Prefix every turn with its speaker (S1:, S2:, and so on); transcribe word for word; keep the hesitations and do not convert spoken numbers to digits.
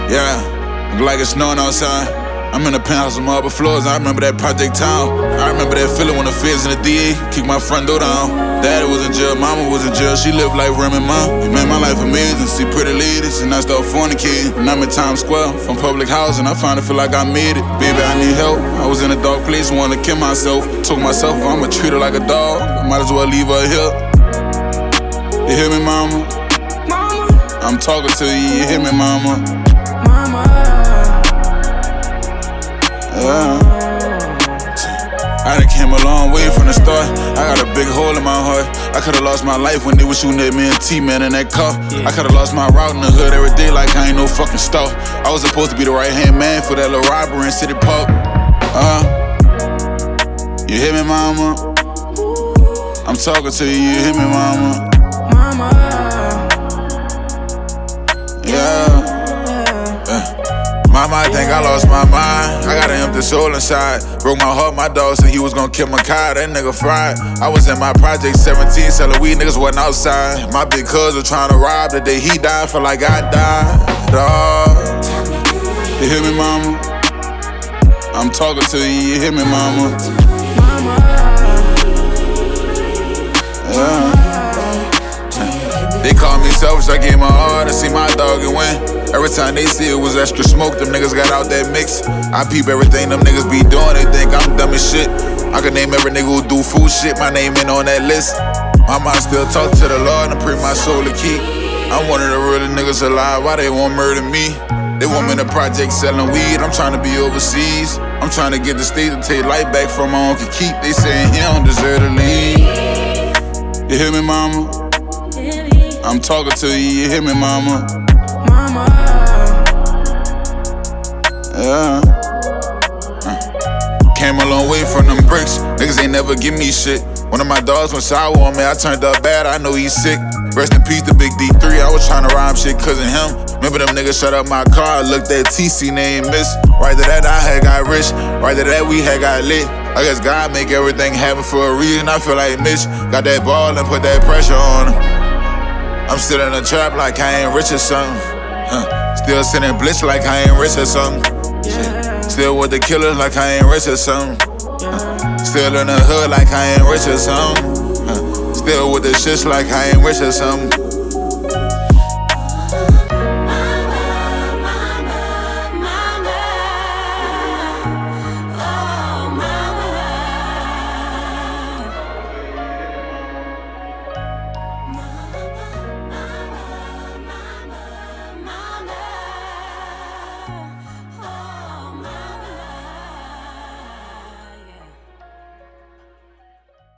S1: Yeah, look like it's snowing outside. I'm in the penthouse with marble floors, I remember that Project Town. I remember that feeling when the feds and the D A kicked my front door down. Daddy was in jail, mama was in jail, she lived like Remy Ma. It made my life amazing, see pretty ladies, and I started fornicating. And I'm in Times Square, from public housing, I finally feel like I made it. Baby, I need help, I was in a dark place, wanted to kill myself. Told myself I'ma treat her like a dog, I might as well leave her here. You hear me, mama? Mama. I'm talking to you, you hear me, mama? Mama. Yeah. I done came a long way from the start. I got a big hole in my heart. I could've lost my life when they was shooting at me and T-Man in that car. I could've lost my route in the hood every day like I ain't no fucking star. I was supposed to be the right-hand man for that little robbery in City Park. Uh, you hear me, mama? I'm talking to you, you hear me, mama? Mama. Yeah. Mama, I think I lost my mind. I got an empty soul inside. Broke my heart, my dog said he was gonna kill my car. That nigga fried. I was in my project seventeen, selling weed, niggas wasn't outside. My big cousin trying to rob the day he died, feel like I died. Dog. You hear me, mama? I'm talking to you, you hear me, mama? Yeah. They call me selfish, I gave my heart to see my dog and win. Every time they see it was extra smoke, them niggas got out that mix. I peep everything them niggas be doing, they think I'm dumb as shit. I can name every nigga who do fool shit, my name ain't on that list. My mind still talk to the Lord and pray my soul to keep. I'm one of the realest niggas alive, why they won't murder me? They want me in the project selling weed, I'm trying to be overseas. I'm trying to get the state to take life back from my uncle Keith. They saying he don't deserve to leave. You hear me, mama? I'm talking to you, you hear me, mama? Mama. Yeah. Uh. Came a long way from them bricks, niggas ain't never give me shit. One of my dogs went sour on me, I turned up bad, I know he's sick. Rest in peace to Big D three, I was tryna rhyme shit cause of him. Remember them niggas shut up my car, I looked at T C, they ain't miss. Right to that I had got rich, right to that we had got lit. I guess God make everything happen for a reason, I feel like Mitch. Got that ball and put that pressure on him. I'm still in the trap like I ain't rich or something. Huh. Still sitting blitz like I ain't rich or something. Yeah. Still with the killers like I ain't rich or something. Huh. Still in the hood like I ain't rich or something. Huh. Still with the shits like I ain't rich or something.